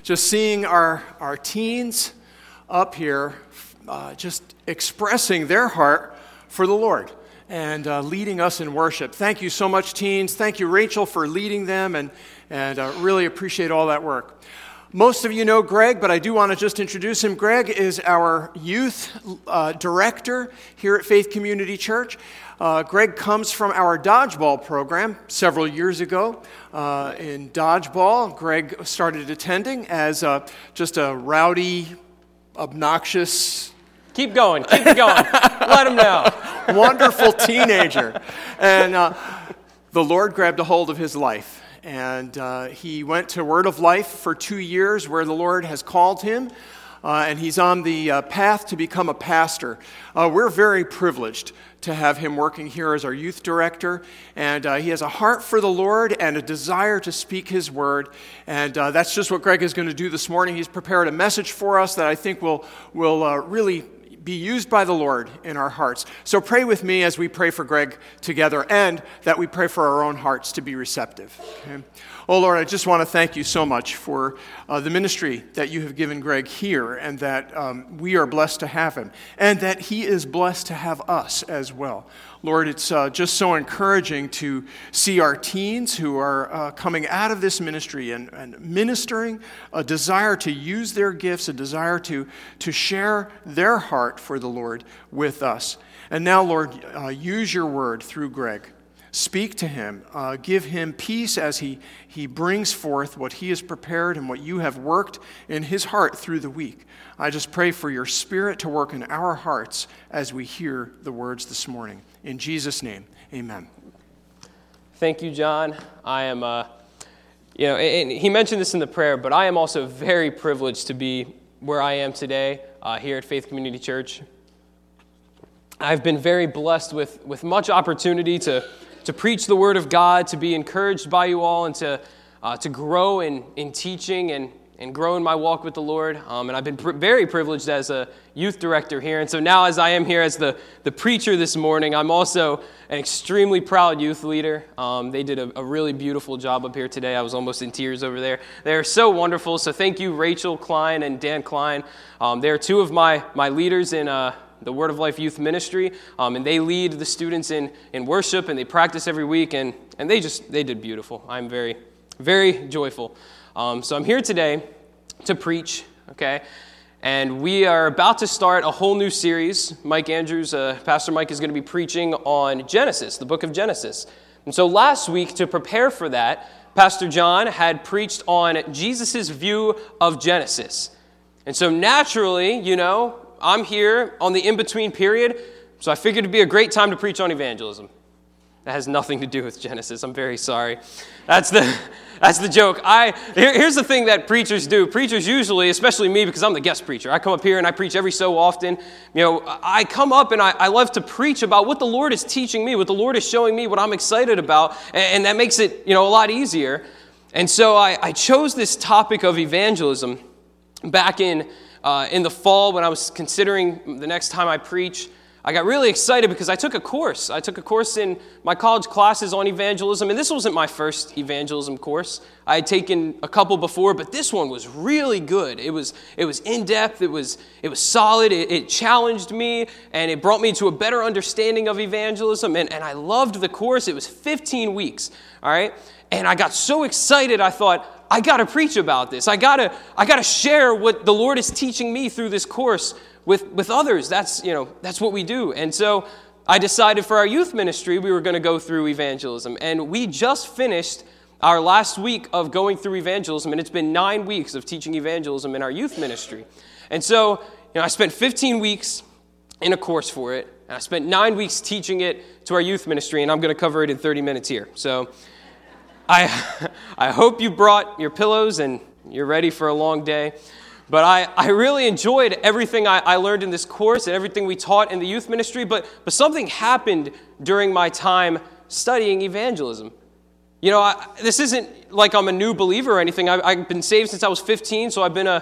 just seeing our teens up here just expressing their heart for the Lord and leading us in worship. Thank you so much, teens. Thank you, Rachel, for leading them, and really appreciate all that work. Most of you know Greg, but I do want to just introduce him. Greg is our youth director here at Faith Community Church. Greg comes from our dodgeball program several years ago. In dodgeball, Greg started attending as just a rowdy, obnoxious... Keep going. Let him know. Wonderful teenager. And the Lord grabbed a hold of his life. And he went to Word of Life for 2 years where the Lord has called him. And he's on the path to become a pastor. We're very privileged to have him working here as our youth director. And he has a heart for the Lord and a desire to speak his word. And that's just what Greg is going to do this morning. He's prepared a message for us that I think will really be used by the Lord in our hearts. So pray with me as we pray for Greg together, and that we pray for our own hearts to be receptive. Okay? Oh Lord, I just want to thank you so much for the ministry that you have given Greg here, and that we are blessed to have him, and that he is blessed to have us as well. Lord, it's just so encouraging to see our teens who are coming out of this ministry and ministering, a desire to use their gifts, a desire to share their heart for the Lord with us. And now, Lord, use your word through Greg. Speak to him. Give him peace as he brings forth what he has prepared and what you have worked in his heart through the week. I just pray for your Spirit to work in our hearts as we hear the words this morning. In Jesus' name, amen. Thank you, John. I am, and he mentioned this in the prayer, but I am also very privileged to be where I am today here at Faith Community Church. I've been very blessed with much opportunity to preach the Word of God, to be encouraged by you all, and to grow in teaching and grow in my walk with the Lord. And I've been very privileged as a youth director here. And so now, as I am here as the preacher this morning, I'm also an extremely proud youth leader. They did a really beautiful job up here today. I was almost in tears over there. They're so wonderful. So thank you, Rachel Klein and Dan Klein. They're two of my leaders in the Word of Life Youth Ministry, and they lead the students in worship, and they practice every week, and they did beautiful. I'm very, very joyful. So I'm here today to preach, okay? And we are about to start a whole new series. Mike Andrews, Pastor Mike, is going to be preaching on Genesis, the book of Genesis. And so last week, to prepare for that, Pastor John had preached on Jesus' view of Genesis. And so naturally, I'm here on the in-between period, so I figured it'd be a great time to preach on evangelism. That has nothing to do with Genesis. I'm very sorry. That's the joke. Here's the thing that preachers do. Preachers usually, especially me, because I'm the guest preacher, I come up here and I preach every so often. I come up and I love to preach about what the Lord is teaching me, what the Lord is showing me, what I'm excited about, and that makes it, a lot easier. And so I chose this topic of evangelism back in the fall when I was considering the next time I preach. I got really excited because I took a course. I took a course in my college classes on evangelism, and this wasn't my first evangelism course. I had taken a couple before, but this one was really good. It was in-depth, it was solid, it challenged me, and it brought me to a better understanding of evangelism, and I loved the course. It was 15 weeks, all right? And I got so excited, I thought, I got to preach about this. I got to share what the Lord is teaching me through this course with others. That's what we do. And so I decided for our youth ministry, we were going to go through evangelism. And we just finished our last week of going through evangelism, and it's been 9 weeks of teaching evangelism in our youth ministry. And so, I spent 15 weeks in a course for it, and I spent 9 weeks teaching it to our youth ministry, and I'm going to cover it in 30 minutes here. So I hope you brought your pillows and you're ready for a long day. But I really enjoyed everything I learned in this course and everything we taught in the youth ministry, but something happened during my time studying evangelism. This isn't like I'm a new believer or anything. I've been saved since I was 15, so I've been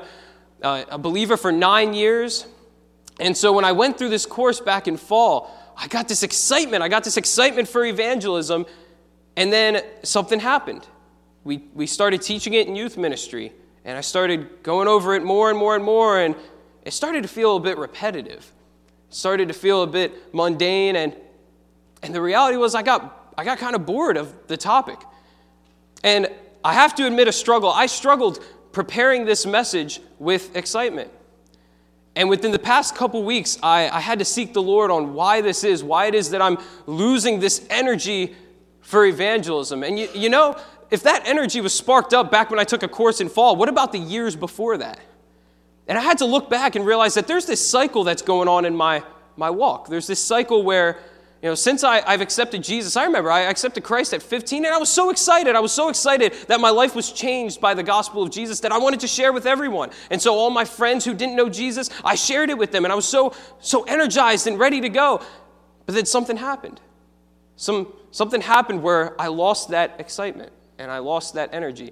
a believer for 9 years. And so when I went through this course back in fall, I got this excitement. I got this excitement for evangelism, and then something happened. We started teaching it in youth ministry. And I started going over it more and more and more, and it started to feel a bit repetitive. It started to feel a bit mundane, and the reality was I got kind of bored of the topic. And I have to admit a struggle. I struggled preparing this message with excitement. And within the past couple weeks, I had to seek the Lord on why this is, why it is that I'm losing this energy for evangelism. And you know, if that energy was sparked up back when I took a course in fall, what about the years before that? And I had to look back and realize that there's this cycle that's going on in my walk. There's this cycle where, you know, since I've accepted Jesus, I remember I accepted Christ at 15, and I was so excited. I was so excited that my life was changed by the gospel of Jesus that I wanted to share with everyone. And so all my friends who didn't know Jesus, I shared it with them, and I was so energized and ready to go. But then something happened. Something happened where I lost that excitement, and I lost that energy.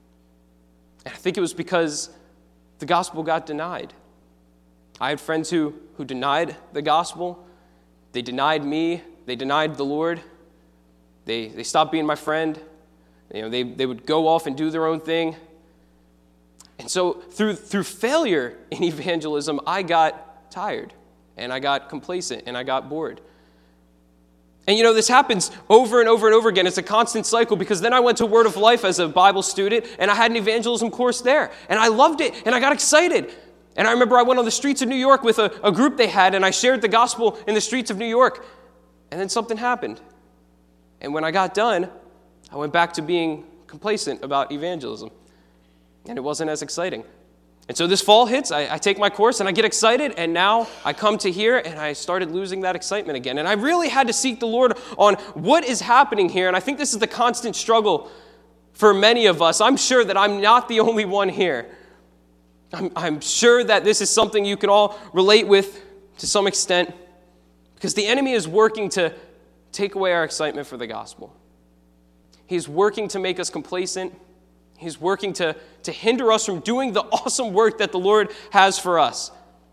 And I think it was because the gospel got denied. I had friends who denied the gospel. They denied me. They denied the Lord. They stopped being my friend. You know, they would go off and do their own thing. And so through failure in evangelism, I got tired, and I got complacent, and I got bored. And you know, this happens over and over and over again. It's a constant cycle, because then I went to Word of Life as a Bible student, and I had an evangelism course there. And I loved it, and I got excited. And I remember I went on the streets of New York with a group they had, and I shared the gospel in the streets of New York. And then something happened. And when I got done, I went back to being complacent about evangelism. And it wasn't as exciting. And so this fall hits, I take my course, and I get excited, and now I come to here, and I started losing that excitement again. And I really had to seek the Lord on what is happening here. And I think this is the constant struggle for many of us. I'm sure that I'm not the only one here. I'm sure that this is something you can all relate with to some extent, because the enemy is working to take away our excitement for the gospel. He's working to make us complacent. He's working to hinder us from doing the awesome work that the Lord has for us.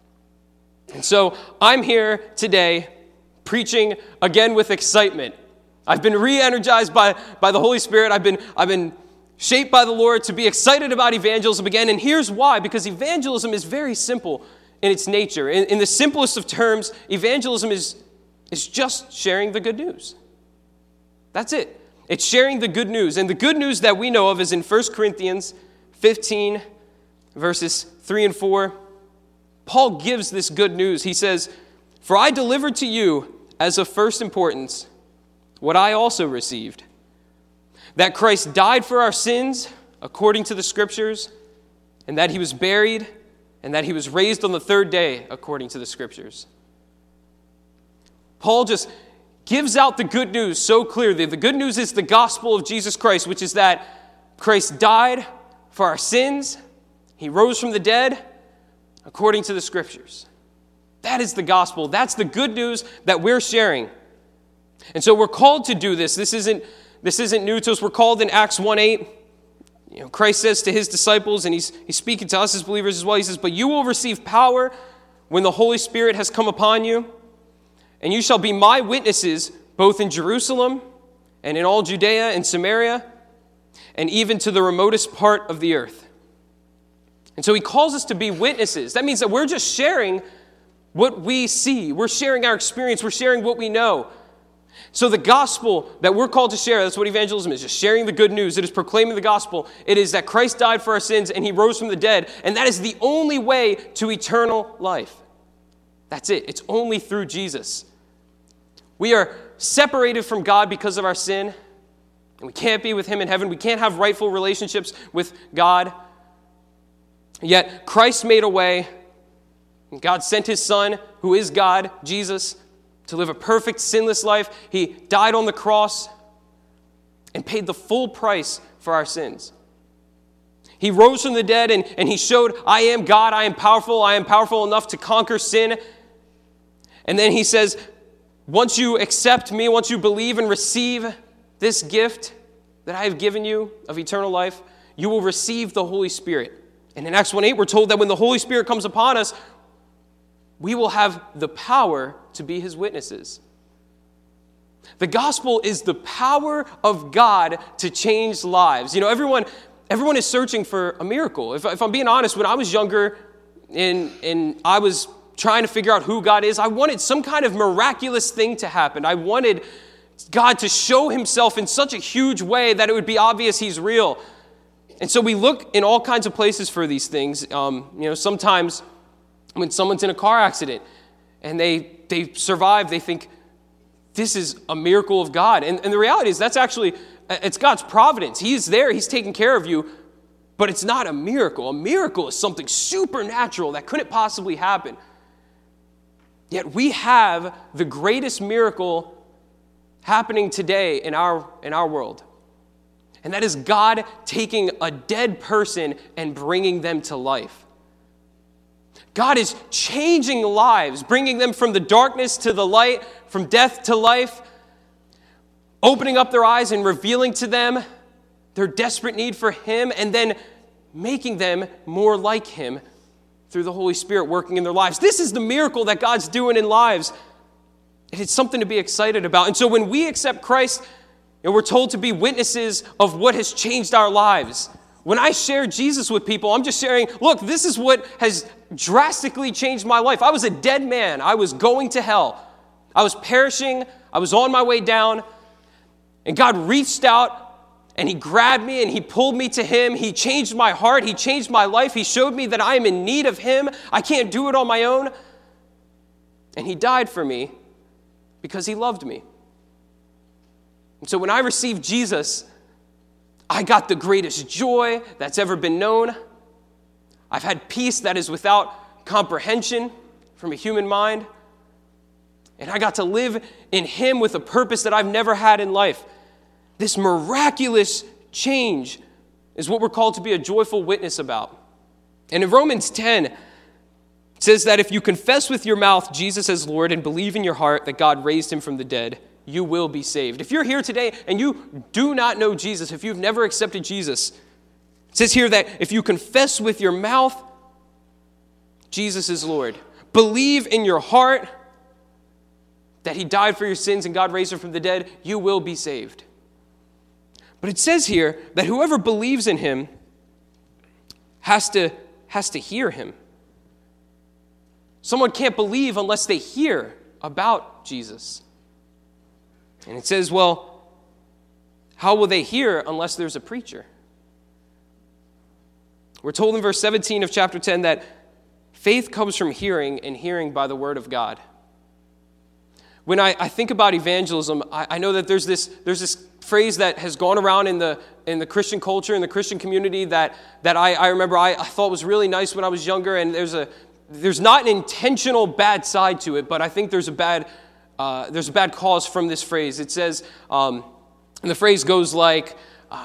And so I'm here today preaching again with excitement. I've been re-energized by the Holy Spirit. I've been shaped by the Lord to be excited about evangelism again. And here's why: because evangelism is very simple in its nature. In the simplest of terms, evangelism is just sharing the good news. That's it. It's sharing the good news. And the good news that we know of is in 1 Corinthians 15, verses 3 and 4. Paul gives this good news. He says, "For I delivered to you as of first importance what I also received, that Christ died for our sins according to the Scriptures, and that he was buried, and that he was raised on the third day according to the Scriptures." Paul just gives out the good news so clearly. The good news is the gospel of Jesus Christ, which is that Christ died for our sins. He rose from the dead according to the Scriptures. That is the gospel. That's the good news that we're sharing. And so we're called to do this. This isn't new to us. We're called in Acts 1:8. You know, Christ says to his disciples, and he's speaking to us as believers as well. He says, "But you will receive power when the Holy Spirit has come upon you, and you shall be my witnesses both in Jerusalem and in all Judea and Samaria, and even to the remotest part of the earth." And so he calls us to be witnesses. That means that we're just sharing what we see. We're sharing our experience. We're sharing what we know. So the gospel that we're called to share, that's what evangelism is, just sharing the good news. It is proclaiming the gospel. It is that Christ died for our sins and he rose from the dead. And that is the only way to eternal life. That's it. It's only through Jesus. We are separated from God because of our sin, and we can't be with him in heaven. We can't have rightful relationships with God. Yet Christ made a way. God sent his Son, who is God, Jesus, to live a perfect, sinless life. He died on the cross and paid the full price for our sins. He rose from the dead, and he showed, "I am God, I am powerful enough to conquer sin." And then he says, once you accept me, once you believe and receive this gift that I have given you of eternal life, you will receive the Holy Spirit. And in Acts 1:8, we're told that when the Holy Spirit comes upon us, we will have the power to be his witnesses. The gospel is the power of God to change lives. You know, everyone everyone is searching for a miracle. If I'm being honest, when I was younger and I was trying to figure out who God is, I wanted some kind of miraculous thing to happen. I wanted God to show himself in such a huge way that it would be obvious he's real. And so we look in all kinds of places for these things. Sometimes when someone's in a car accident and they survive, they think, this is a miracle of God. And the reality is it's God's providence. He is there. He's taking care of you. But it's not a miracle. A miracle is something supernatural that couldn't possibly happen. Yet we have the greatest miracle happening today in our world. And that is God taking a dead person and bringing them to life. God is changing lives, bringing them from the darkness to the light, from death to life, opening up their eyes and revealing to them their desperate need for him, and then making them more like him through the Holy Spirit working in their lives. This is the miracle that God's doing in lives. And it's something to be excited about. And so when we accept Christ, and we're told to be witnesses of what has changed our lives. When I share Jesus with people, I'm just sharing, look, this is what has drastically changed my life. I was a dead man. I was going to hell. I was perishing. I was on my way down. And God reached out and he grabbed me and he pulled me to him. He changed my heart. He changed my life. He showed me that I am in need of him. I can't do it on my own. And he died for me because he loved me. And so when I received Jesus, I got the greatest joy that's ever been known. I've had peace that is without comprehension from a human mind. And I got to live in him with a purpose that I've never had in life. This miraculous change is what we're called to be a joyful witness about. And in Romans 10, it says that if you confess with your mouth Jesus as Lord and believe in your heart that God raised him from the dead, you will be saved. If you're here today and you do not know Jesus, if you've never accepted Jesus, it says here that if you confess with your mouth Jesus is Lord, believe in your heart that he died for your sins and God raised him from the dead, you will be saved. But it says here that whoever believes in him has to hear him. Someone can't believe unless they hear about Jesus. And it says, well, how will they hear unless there's a preacher? We're told in verse 17 of chapter 10 that faith comes from hearing, and hearing by the word of God. When I think about evangelism, I know that there's this phrase that has gone around in the Christian culture, in the Christian community that I remember I thought was really nice when I was younger, and there's not an intentional bad side to it, but I think there's a bad cause from this phrase. It says, and the phrase goes like,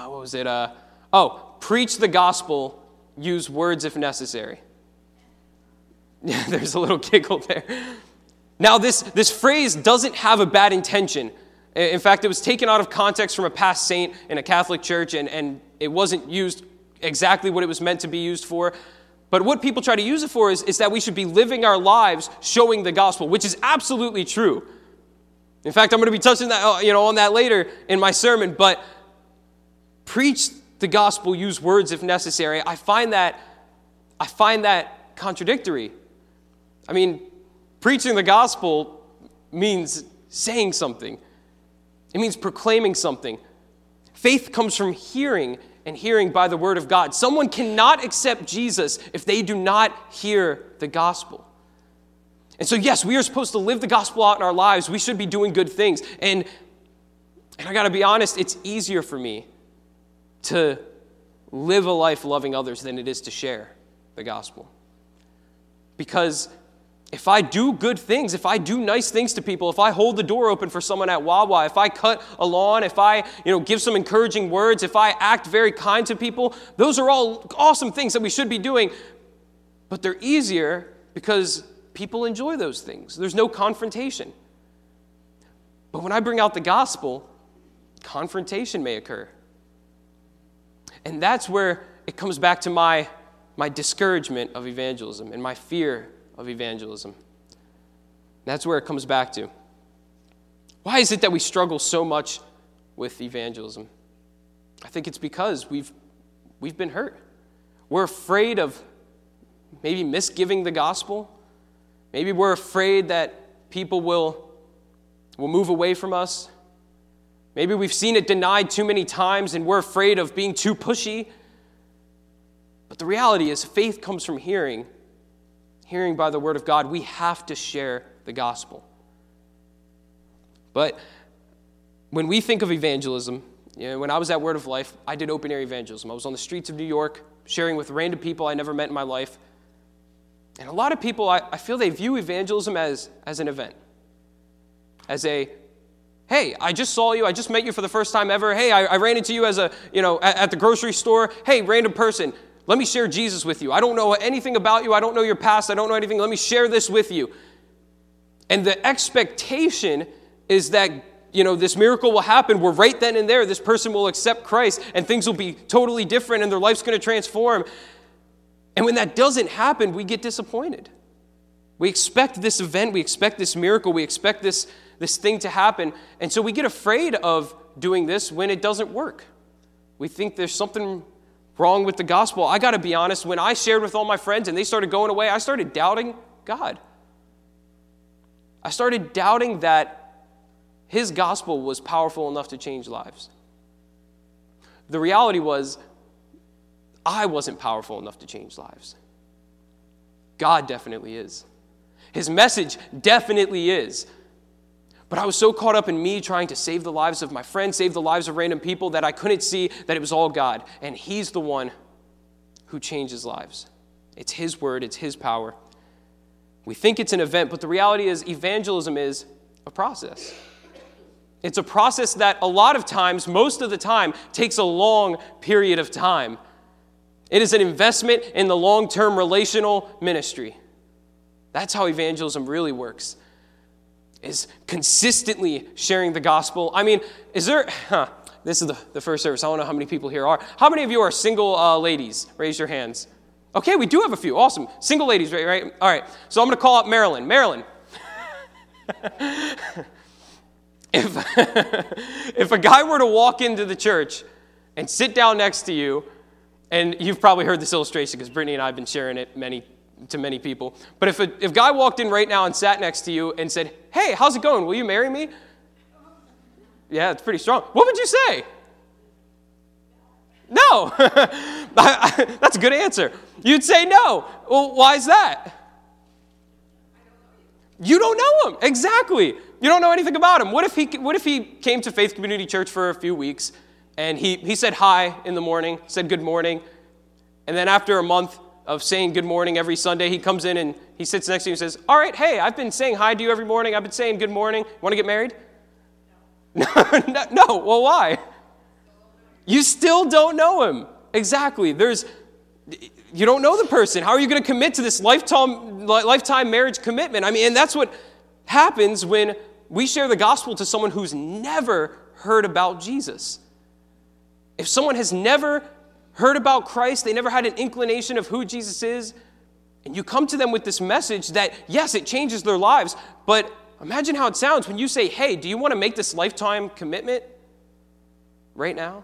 preach the gospel, use words if necessary. Yeah, there's a little giggle there. Now, this phrase doesn't have a bad intention. In fact, it was taken out of context from a past saint in a Catholic church, and it wasn't used exactly what it was meant to be used for. But what people try to use it for is that we should be living our lives showing the gospel, which is absolutely true. In fact, I'm going to be touching that, on that later in my sermon. But preach the gospel, use words if necessary. I find that contradictory. I mean, preaching the gospel means saying something. It means proclaiming something. Faith comes from hearing, and hearing by the word of God. Someone cannot accept Jesus if they do not hear the gospel. And so, yes, we are supposed to live the gospel out in our lives. We should be doing good things. And I got to be honest, it's easier for me to live a life loving others than it is to share the gospel. Because if I do good things, if I do nice things to people, if I hold the door open for someone at Wawa, if I cut a lawn, if I, give some encouraging words, if I act very kind to people, those are all awesome things that we should be doing. But they're easier because people enjoy those things. There's no confrontation. But when I bring out the gospel, confrontation may occur. And that's where it comes back to my discouragement of evangelism and my fear of evangelism. That's where it comes back to. Why is it that we struggle so much with evangelism? I think it's because we've been hurt. We're afraid of maybe misgiving the gospel. Maybe we're afraid that people will move away from us. Maybe we've seen it denied too many times and we're afraid of being too pushy. But the reality is faith comes from hearing by the word of God. We have to share the gospel. But when we think of evangelism, when I was at Word of Life, I did open-air evangelism. I was on the streets of New York, sharing with random people I never met in my life. And a lot of people, I feel they view evangelism as an event. As a, hey, I just saw you, I just met you for the first time ever. Hey, I ran into you as at the grocery store. Hey, random person, let me share Jesus with you. I don't know anything about you. I don't know your past. I don't know anything. Let me share this with you. And the expectation is that, this miracle will happen where right then and there, this person will accept Christ and things will be totally different and their life's going to transform. And when that doesn't happen, we get disappointed. We expect this event, we expect this miracle, we expect this thing to happen. And so we get afraid of doing this when it doesn't work. We think there's something wrong with the gospel. I got to be honest, when I shared with all my friends and they started going away, I started doubting God. I started doubting that his gospel was powerful enough to change lives. The reality was, I wasn't powerful enough to change lives. God definitely is. His message definitely is. But I was so caught up in me trying to save the lives of my friends, save the lives of random people, that I couldn't see that it was all God. And he's the one who changes lives. It's his word, it's his power. We think it's an event, but the reality is evangelism is a process. It's a process that a lot of times, most of the time, takes a long period of time. It is an investment in the long-term relational ministry. That's how evangelism really works, is consistently sharing the gospel. I mean, this is the first service. I don't know how many people here are. How many of you are single ladies? Raise your hands. Okay, we do have a few. Awesome. Single ladies, right? All right. So I'm going to call out Marilyn. Marilyn. If a guy were to walk into the church and sit down next to you, and you've probably heard this illustration because Brittany and I have been sharing it to many people, but if a guy walked in right now and sat next to you and said, hey, how's it going? Will you marry me? Yeah, it's pretty strong. What would you say? No. That's a good answer. You'd say no. Well, why is that? You don't know him. Exactly. You don't know anything about him. What if he came to Faith Community Church for a few weeks and he said hi in the morning, said good morning, and then after a month of saying good morning every Sunday, he comes in and he sits next to you and says, all right, hey, I've been saying hi to you every morning. I've been saying good morning. Want to get married? No. Well, why? You still don't know him. Exactly. You don't know the person. How are you going to commit to this lifetime marriage commitment? I mean, and that's what happens when we share the gospel to someone who's never heard about Jesus. If someone has never heard about Christ, they never had an inclination of who Jesus is, and you come to them with this message that, yes, it changes their lives, but imagine how it sounds when you say, hey, do you want to make this lifetime commitment right now?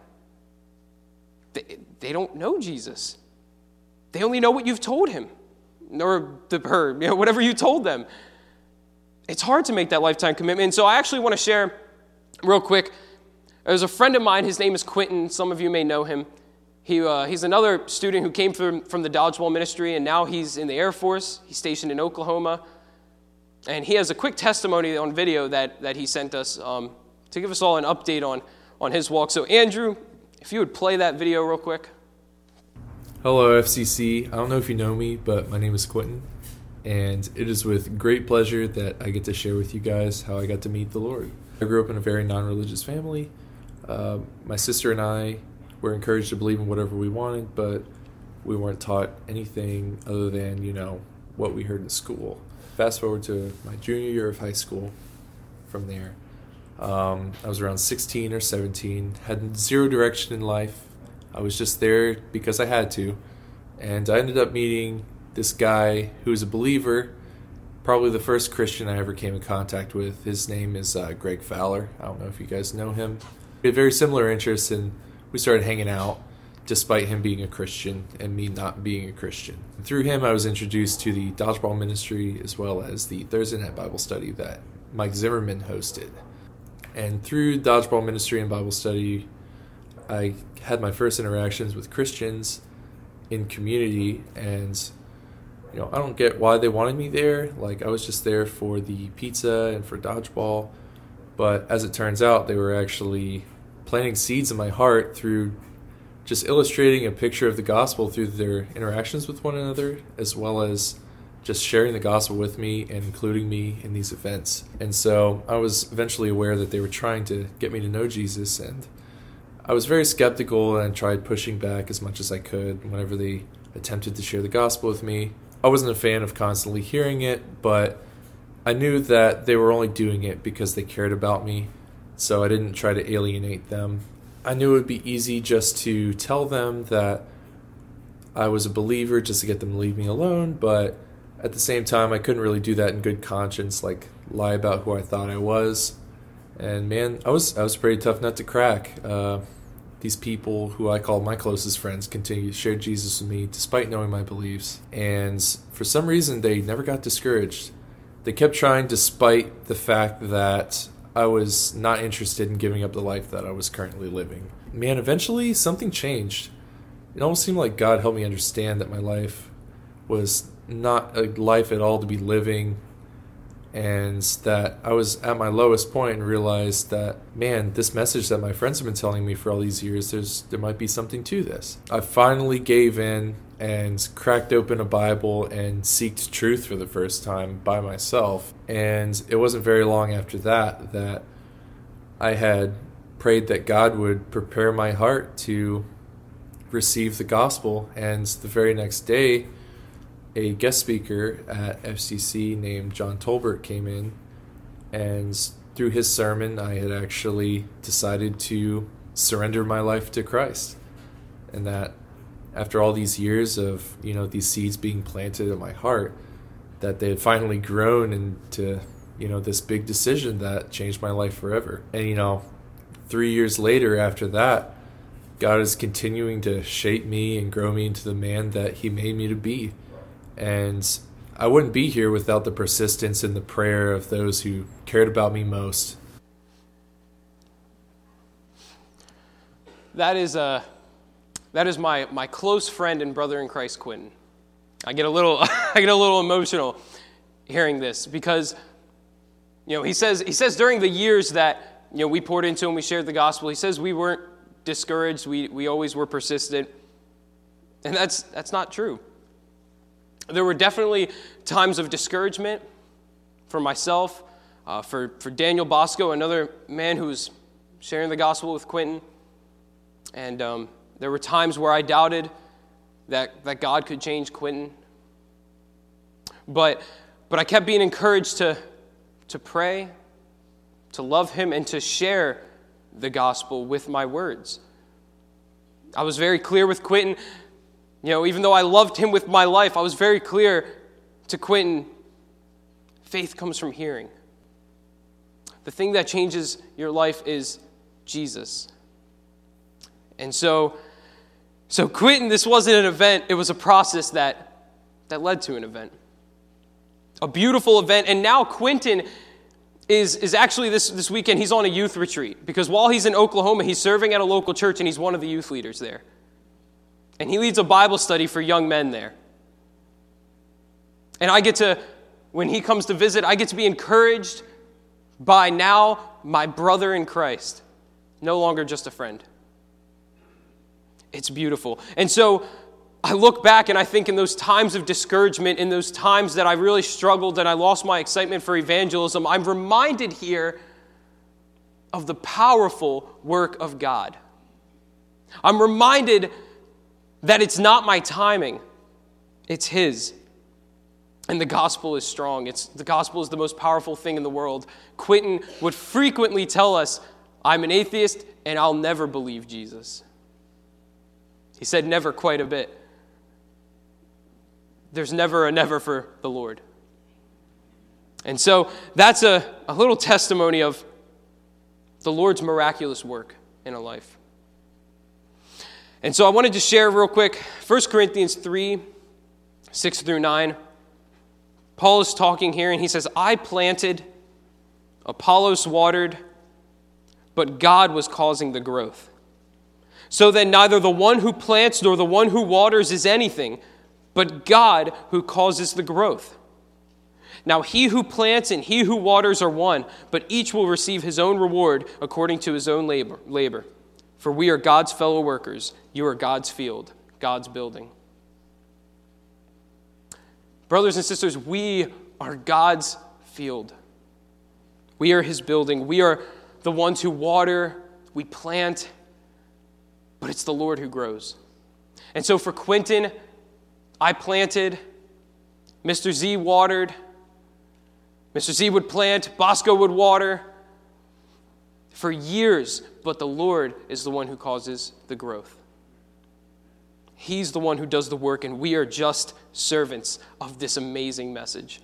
They don't know Jesus. They only know what you've told him or her, whatever you told them. It's hard to make that lifetime commitment. And so I actually want to share real quick. There's a friend of mine. His name is Quentin. Some of you may know him. He's another student who came from the dodgeball ministry, and now he's in the Air Force. He's stationed in Oklahoma. And he has a quick testimony on video that he sent us to give us all an update on his walk. So Andrew, if you would play that video real quick. Hello, FCC. I don't know if you know me, but my name is Quentin, and it is with great pleasure that I get to share with you guys how I got to meet the Lord. I grew up in a very non-religious family. My sister and I were encouraged to believe in whatever we wanted, but we weren't taught anything other than, what we heard in school. Fast forward to my junior year of high school from there. I was around 16 or 17, had zero direction in life. I was just there because I had to. And I ended up meeting this guy who was a believer, probably the first Christian I ever came in contact with. His name is Greg Fowler. I don't know if you guys know him. We had very similar interests, and we started hanging out. despite him being a Christian and me not being a Christian. Through him, I was introduced to the Dodgeball Ministry as well as the Thursday Night Bible Study that Mike Zimmerman hosted. And through Dodgeball Ministry and Bible Study, I had my first interactions with Christians in community, and I don't get why they wanted me there. Like, I was just there for the pizza and for dodgeball, but as it turns out, they were actually planting seeds in my heart through just illustrating a picture of the gospel through their interactions with one another, as well as just sharing the gospel with me and including me in these events. And so I was eventually aware that they were trying to get me to know Jesus, and I was very skeptical and tried pushing back as much as I could whenever they attempted to share the gospel with me. I wasn't a fan of constantly hearing it, but I knew that they were only doing it because they cared about me, so I didn't try to alienate them. I knew it would be easy just to tell them that I was a believer just to get them to leave me alone, but at the same time, I couldn't really do that in good conscience, like lie about who I thought I was. And man, I was a pretty tough nut to crack. These people who I call my closest friends continue to share Jesus with me despite knowing my beliefs. And for some reason, they never got discouraged. They kept trying despite the fact that I was not interested in giving up the life that I was currently living. Man, eventually something changed. It almost seemed like God helped me understand that my life was not a life at all to be living, and that I was at my lowest point and realized that, man, this message that my friends have been telling me for all these years, there might be something to this. I finally gave in and cracked open a Bible and seeked truth for the first time by myself. And it wasn't very long after that I had prayed that God would prepare my heart to receive the gospel. And the very next day, a guest speaker at FCC named John Tolbert came in, and through his sermon, I had actually decided to surrender my life to Christ. And that after all these years of, these seeds being planted in my heart, that they had finally grown into, this big decision that changed my life forever. And, 3 years later after that, God is continuing to shape me and grow me into the man that he made me to be. And I wouldn't be here without the persistence and the prayer of those who cared about me most. That is my close friend and brother in Christ, Quentin. I get a little emotional hearing this because, he says during the years that, we poured into him, we shared the gospel, he says we weren't discouraged, we always were persistent. And that's not true. There were definitely times of discouragement for myself, for Daniel Bosco, another man who was sharing the gospel with Quentin. And there were times where I doubted that God could change Quentin. But I kept being encouraged to pray, to love him, and to share the gospel with my words. I was very clear with Quentin. Even though I loved him with my life, I was very clear to Quentin, faith comes from hearing. The thing that changes your life is Jesus. And so Quentin, this wasn't an event, it was a process that led to an event. A beautiful event. And now Quentin is actually this weekend, he's on a youth retreat. Because while he's in Oklahoma, he's serving at a local church and he's one of the youth leaders there. And he leads a Bible study for young men there. And when he comes to visit, I get to be encouraged by now my brother in Christ. No longer just a friend. It's beautiful. And so I look back and I think in those times of discouragement, in those times that I really struggled and I lost my excitement for evangelism, I'm reminded here of the powerful work of God. I'm reminded that it's not my timing, it's his. And the gospel is strong. The gospel is the most powerful thing in the world. Quentin would frequently tell us, I'm an atheist and I'll never believe Jesus. He said never quite a bit. There's never a never for the Lord. And so that's a little testimony of the Lord's miraculous work in a life. And so I wanted to share real quick, 1 Corinthians 3, 6 through 9. Paul is talking here, and he says, I planted, Apollos watered, but God was causing the growth. So then neither the one who plants nor the one who waters is anything, but God who causes the growth. Now he who plants and he who waters are one, but each will receive his own reward according to his own labor. For we are God's fellow workers. You are God's field, God's building. Brothers and sisters, we are God's field. We are his building. We are the ones who water, we plant, but it's the Lord who grows. And so for Quentin, I planted, Mr. Z watered, Mr. Z would plant, Bosco would water for years, but the Lord is the one who causes the growth. He's the one who does the work, and we are just servants of this amazing message.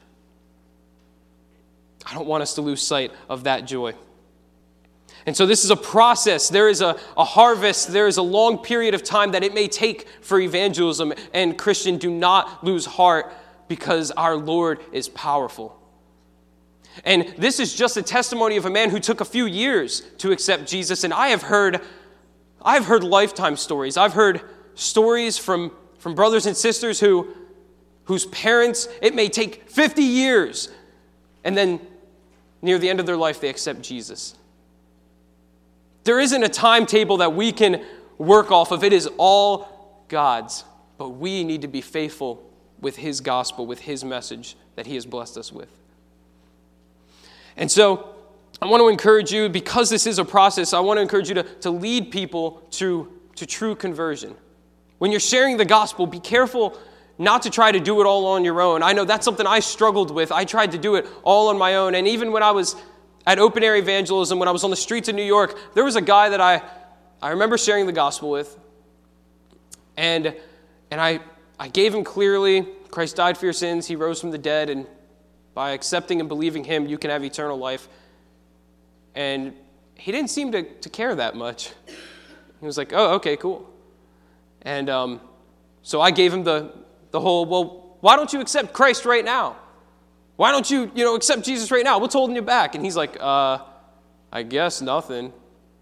I don't want us to lose sight of that joy. And so this is a process. There is a harvest. There is a long period of time that it may take for evangelism. And Christian, do not lose heart because our Lord is powerful. And this is just a testimony of a man who took a few years to accept Jesus. And I've heard lifetime stories. I've heard stories from brothers and sisters whose parents, it may take 50 years. And then near the end of their life, they accept Jesus. There isn't a timetable that we can work off of. It is all God's. But we need to be faithful with his gospel, with his message that he has blessed us with. And so I want to encourage you, because this is a process, I want to encourage you to lead people to true conversion. When you're sharing the gospel, be careful not to try to do it all on your own. I know that's something I struggled with. I tried to do it all on my own. And even when I was at open air evangelism, when I was on the streets of New York, there was a guy that I remember sharing the gospel with. And I gave him clearly, Christ died for your sins, he rose from the dead, and by accepting and believing him, you can have eternal life. And he didn't seem to care that much. He was like, oh, okay, cool. And so I gave him the whole, well, why don't you accept Christ right now? Why don't you, accept Jesus right now? What's holding you back? And he's like, I guess nothing.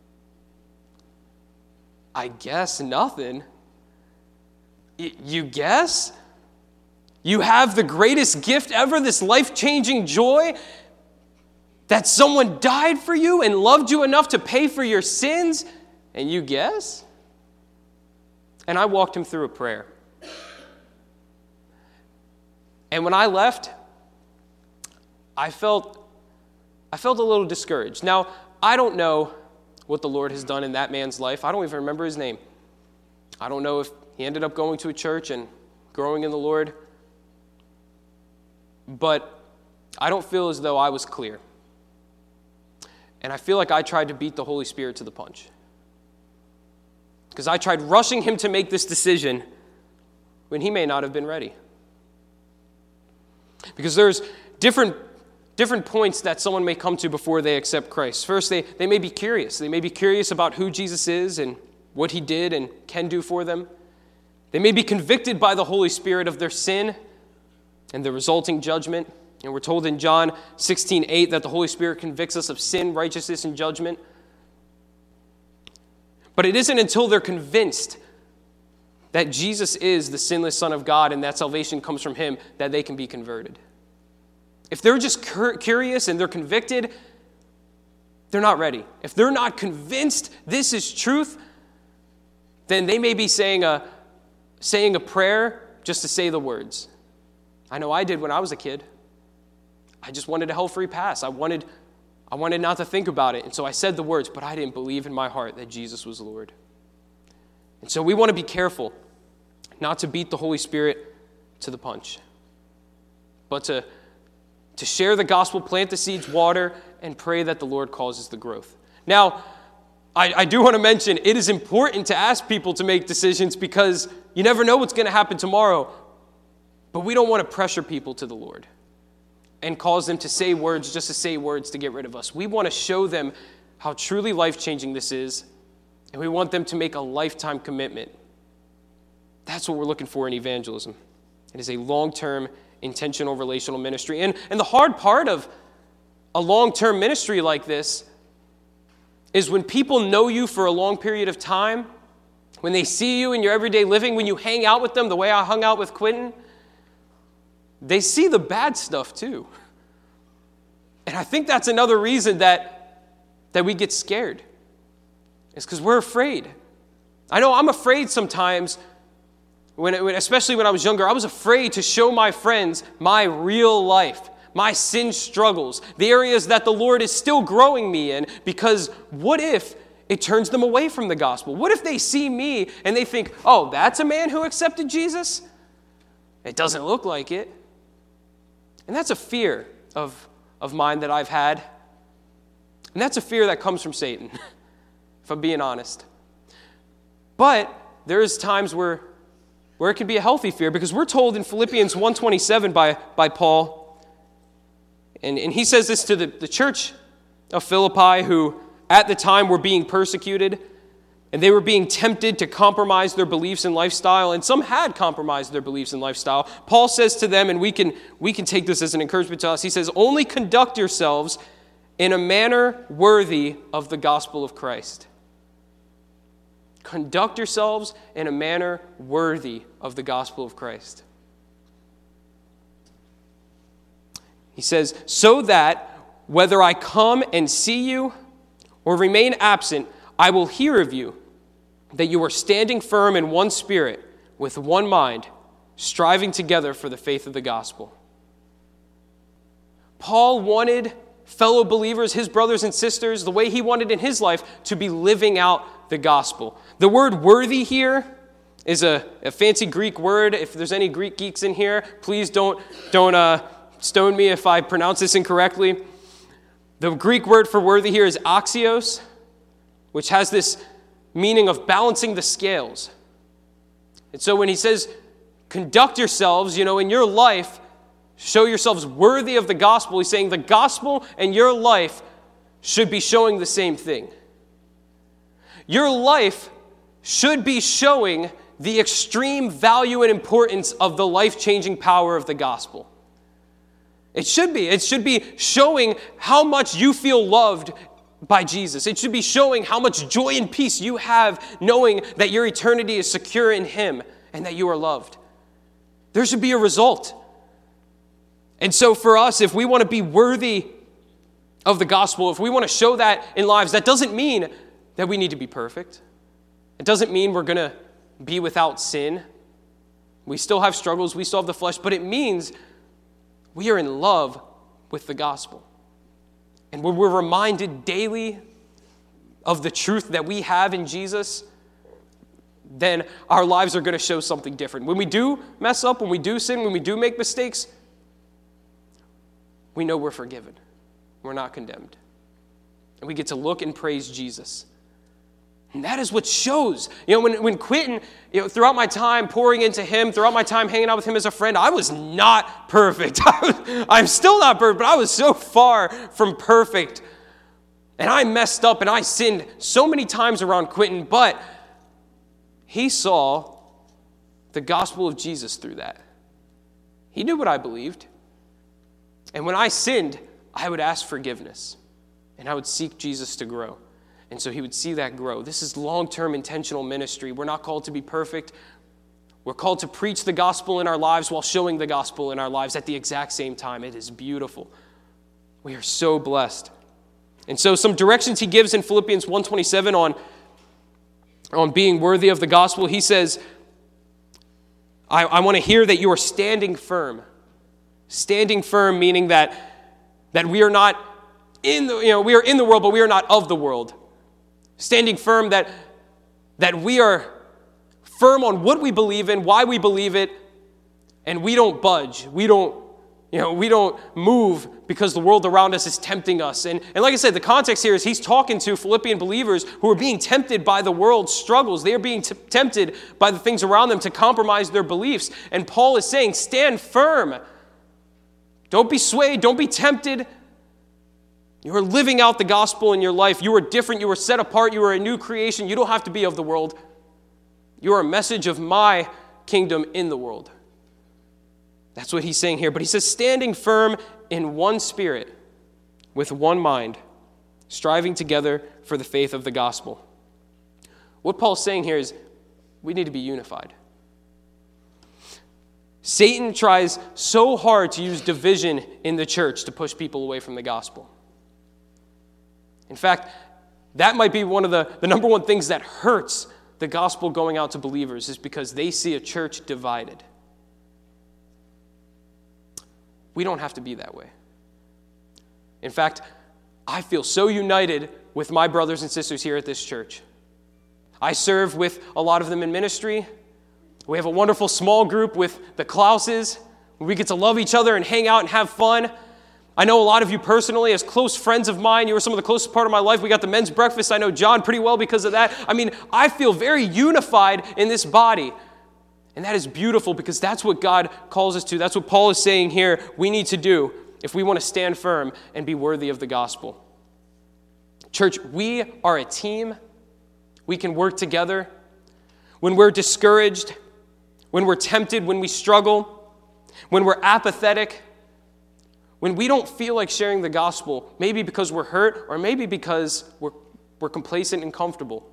I guess nothing? You guess? You have the greatest gift ever, this life-changing joy, that someone died for you and loved you enough to pay for your sins, and you guess? And I walked him through a prayer. And when I left, I felt a little discouraged. Now, I don't know what the Lord has done in that man's life. I don't even remember his name. I don't know if he ended up going to a church and growing in the Lord. But I don't feel as though I was clear. And I feel like I tried to beat the Holy Spirit to the punch. Because I tried rushing him to make this decision when he may not have been ready. Because there's different points that someone may come to before they accept Christ. First, they may be curious. They may be curious about who Jesus is and what he did and can do for them. They may be convicted by the Holy Spirit of their sin and the resulting judgment. And we're told in John 16:8 that the Holy Spirit convicts us of sin, righteousness, and judgment. But it isn't until they're convinced that Jesus is the sinless Son of God and that salvation comes from him that they can be converted. If they're just curious and they're convicted, they're not ready. If they're not convinced this is truth, then they may be saying a prayer just to say the words. I know I did when I was a kid. I just wanted a hell-free pass. I wanted not to think about it. And so I said the words, but I didn't believe in my heart that Jesus was Lord. And so we want to be careful not to beat the Holy Spirit to the punch, but to share the gospel, plant the seeds, water, and pray that the Lord causes the growth. Now, I do want to mention, it is important to ask people to make decisions because you never know what's going to happen tomorrow. But we don't want to pressure people to the Lord and cause them to say words just to say words to get rid of us. We want to show them how truly life-changing this is, and we want them to make a lifetime commitment That's what we're looking for in evangelism. It is a long-term, intentional, relational ministry. And the hard part of a long-term ministry like this is when people know you for a long period of time, when they see you in your everyday living, when you hang out with them the way I hung out with Quentin, they see the bad stuff too. And I think that's another reason that we get scared. It's because we're afraid. I know I'm afraid sometimes, especially when I was younger, I was afraid to show my friends my real life, my sin struggles, the areas that the Lord is still growing me in, because what if it turns them away from the gospel? What if they see me and they think, oh, that's a man who accepted Jesus? It doesn't look like it. And that's a fear of mine that I've had. And that's a fear that comes from Satan, if I'm being honest. But there's times where it can be a healthy fear, because we're told in Philippians 1:27 by Paul, and he says this to the church of Philippi, who at the time were being persecuted, and they were being tempted to compromise their beliefs and lifestyle, and some had compromised their beliefs and lifestyle. Paul says to them, and we can take this as an encouragement to us, he says, only conduct yourselves in a manner worthy of the gospel of Christ. Conduct yourselves in a manner worthy of the gospel of Christ. He says, so that whether I come and see you or remain absent, I will hear of you, that you are standing firm in one spirit, with one mind, striving together for the faith of the gospel. Paul wanted fellow believers, his brothers and sisters, the way he wanted in his life, to be living out the gospel. The word worthy here is a fancy Greek word. If there's any Greek geeks in here, please don't stone me if I pronounce this incorrectly. The Greek word for worthy here is axios, which has this meaning of balancing the scales. And so when he says, conduct yourselves, in your life, show yourselves worthy of the gospel, he's saying the gospel and your life should be showing the same thing. Your life should be showing the extreme value and importance of the life-changing power of the gospel. It should be. It should be showing how much you feel loved by Jesus. It should be showing how much joy and peace you have knowing that your eternity is secure in Him and that you are loved. There should be a result. And so for us, if we want to be worthy of the gospel, if we want to show that in lives, that doesn't mean that we need to be perfect. It doesn't mean we're going to be without sin. We still have struggles, we still have the flesh, but it means we are in love with the gospel. And when we're reminded daily of the truth that we have in Jesus, then our lives are going to show something different. When we do mess up, when we do sin, when we do make mistakes, we know we're forgiven. We're not condemned. And we get to look and praise Jesus. And that is what shows. When Quentin, throughout my time pouring into him, throughout my time hanging out with him as a friend, I was not perfect. I'm still not perfect, but I was so far from perfect. And I messed up and I sinned so many times around Quentin, but he saw the gospel of Jesus through that. He knew what I believed. And when I sinned, I would ask forgiveness. And I would seek Jesus to grow. And so he would see that grow. This is long-term intentional ministry. We're not called to be perfect. We're called to preach the gospel in our lives while showing the gospel in our lives at the exact same time. It is beautiful. We are so blessed. And so some directions he gives in Philippians 1:27 on being worthy of the gospel. He says, I want to hear that you are standing firm. Standing firm meaning that we are not we are in the world, but we are not of the world. Standing firm that we are firm on what we believe in, why we believe it, and we don't budge. We don't move because the world around us is tempting us. And like I said, the context here is he's talking to Philippian believers who are being tempted by the world's struggles. They are being tempted by the things around them to compromise their beliefs. And Paul is saying, stand firm. Don't be swayed. Don't be tempted. You are living out the gospel in your life. You are different. You are set apart. You are a new creation. You don't have to be of the world. You are a message of my kingdom in the world. That's what he's saying here. But he says, standing firm in one spirit, with one mind, striving together for the faith of the gospel. What Paul's saying here is we need to be unified. Satan tries so hard to use division in the church to push people away from the gospel. In fact, that might be one of the number one things that hurts the gospel going out to believers, is because they see a church divided. We don't have to be that way. In fact, I feel so united with my brothers and sisters here at this church. I serve with a lot of them in ministry. We have a wonderful small group with the Klauses. We get to love each other and hang out and have fun. I know a lot of you personally as close friends of mine. You were some of the closest part of my life. We got the men's breakfast. I know John pretty well because of that. I mean, I feel very unified in this body. And that is beautiful because that's what God calls us to. That's what Paul is saying here we need to do if we want to stand firm and be worthy of the gospel. Church, we are a team. We can work together. When we're discouraged, when we're tempted, when we struggle, when we're apathetic, when we don't feel like sharing the gospel, maybe because we're hurt or maybe because we're complacent and comfortable,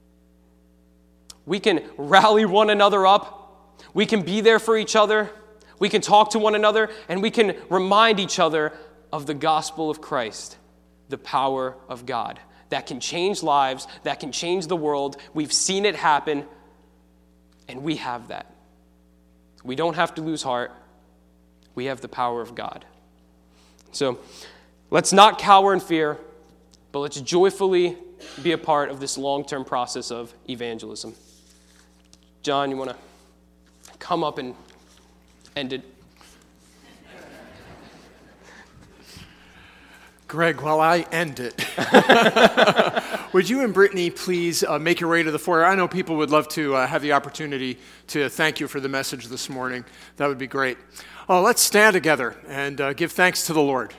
we can rally one another up. We can be there for each other. We can talk to one another, and we can remind each other of the gospel of Christ, the power of God that can change lives, that can change the world. We've seen it happen, and we have that. We don't have to lose heart. We have the power of God. So let's not cower in fear, but let's joyfully be a part of this long-term process of evangelism. John, you want to come up and end it? Greg, while I end it, would you and Brittany please make your way to the foyer? I know people would love to have the opportunity to thank you for the message this morning. That would be great. Let's stand together and give thanks to the Lord.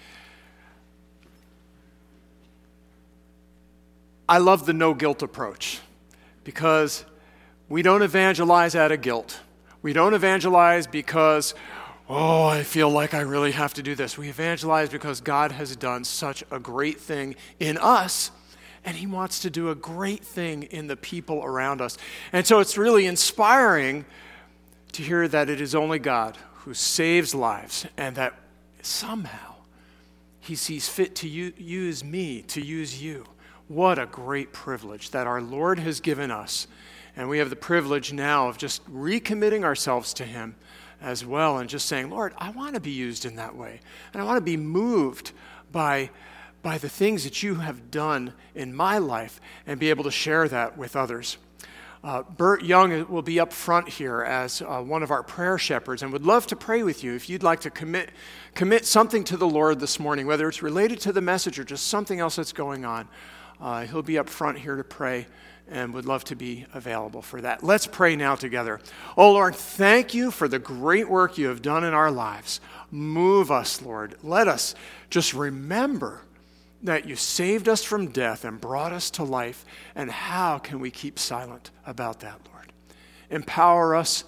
I love the no guilt approach because we don't evangelize out of guilt. We don't evangelize because, I feel like I really have to do this. We evangelize because God has done such a great thing in us, and he wants to do a great thing in the people around us. And so it's really inspiring to hear that it is only God who saves lives, and that somehow he sees fit to use me, to use you. What a great privilege that our Lord has given us. And we have the privilege now of just recommitting ourselves to him as well and just saying, Lord, I want to be used in that way. And I want to be moved by the things that you have done in my life and be able to share that with others. Bert Young will be up front here as one of our prayer shepherds and would love to pray with you if you'd like to commit something to the Lord this morning, whether it's related to the message or just something else that's going on. He'll be up front here to pray and would love to be available for that. Let's pray now together. Oh, Lord, thank you for the great work you have done in our lives. Move us, Lord. Let us just remember that you saved us from death and brought us to life. And how can we keep silent about that, Lord? Empower us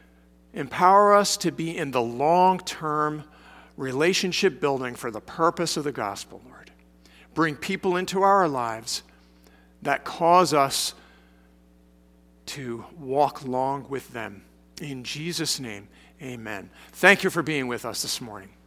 to be in the long-term relationship building for the purpose of the gospel, Lord. Bring people into our lives that cause us to walk long with them. In Jesus' name, amen. Thank you for being with us this morning.